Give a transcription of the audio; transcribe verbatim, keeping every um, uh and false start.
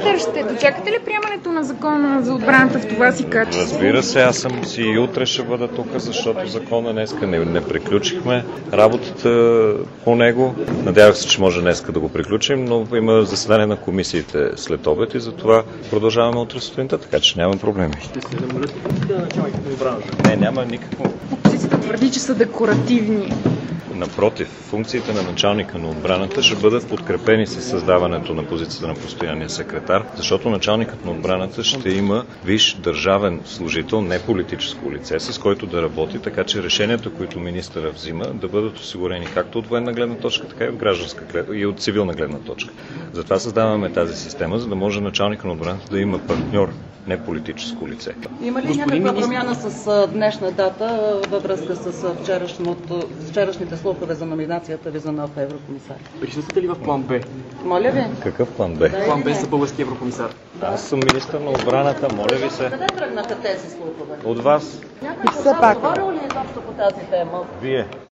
министър, ще дочакате ли приемането на закона за отбраната в това си качество? Разбира се, аз съм си и утре ще бъда тук, защото закона днеска не, не приключихме работата по него. Надявах се, че може днеска да го приключим, но има заседание на комисиите след обед и затова продължаваме утре сутринта, така че няма проблеми. Ще се намалят функциите на началника на отбраната? Не, няма никакво. Опозицията твърди, че са декоративни. Напротив, функциите на началника на отбраната ще бъдат подкрепени с създаването на позицията на постоянния секретар, защото началникът на отбраната ще има висш държавен служител, не политическо лице, с който да работи, така че решенията, които министъра взима, да бъдат осигурени както от военна гледна точка, така и от гражданска гледна и от цивилна гледна точка. Затова създаваме тази система, за да може началникът на отбраната да има партньор, не политическо лице. Има ли някаква промяна с днешна дата във връзка с вчерашните слухове за номинацията ви за нов еврокомисар? Присъствате ли в план Б? Моля ви. Какъв план Б? План Б за български еврокомисар. Аз съм министър на отбраната, моля ви се. Къде тръгнаха тези слухове? От вас. Някакъв говорил ли изобщо по тази тема? Вие.